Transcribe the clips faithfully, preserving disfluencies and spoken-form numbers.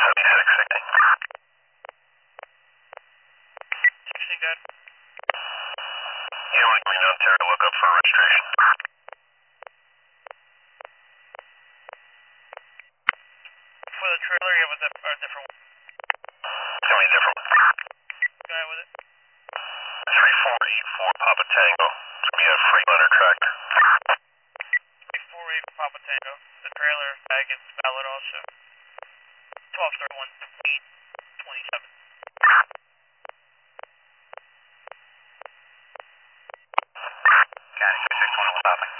seventy-six sixty. sixteen, good. Yeah, we can up there to look up for registration. For the trailer, you have a, diff or a different one? Tell me a different one. Go ahead with it. three four eight four Papa Tango. It's going to be a Freightliner tractor. three four eight Papa Tango. The trailer tag is valid also. twelve thirty-one twenty-seven. County two six one, stopping.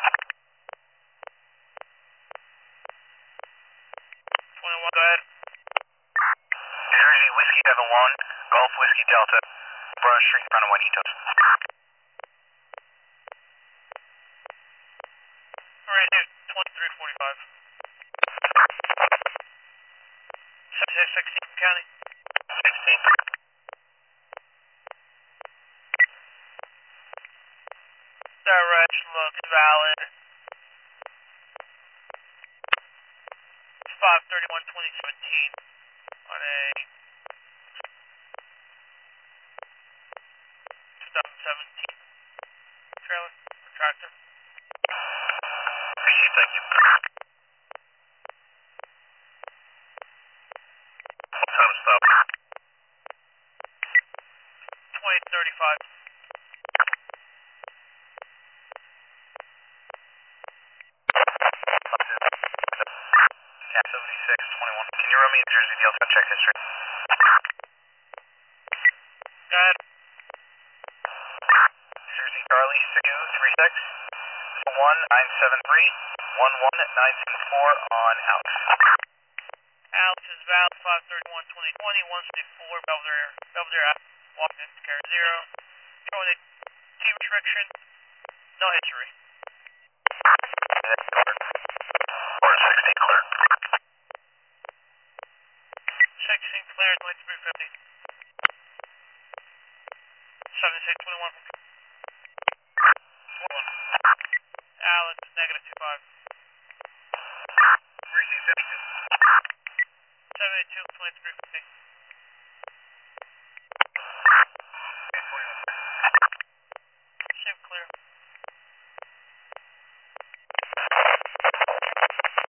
twenty-one, go ahead. New Jersey Whiskey seven one, Golf Whiskey Delta, Broad Street in front of Juanitos. Alright, dude, twenty-three forty-five. seventy-six sixteen from county. sixteen. That reg looks valid. five thirty-one twenty seventeen on a twenty seventeen trailer or tractor. Appreciate it, thank you. What time to stop? twenty thirty-five. seventy-six twenty-one. Can you run me New Jersey Delta check history? Go ahead. New Jersey Charlie six two three six one nine seven three one one nine two four on Alex. Alex is valid five thirty-one twenty twenty, one sixty-four Belvedere, Belvedere, Washington, carrier zero. Showing a T restriction, no history. Or sixteen clear. sixteen clear, twenty-three fifty. seventy-six twenty-one from Alex, negative two five. Where's the seventy-two? seventy-two twenty-three fifty.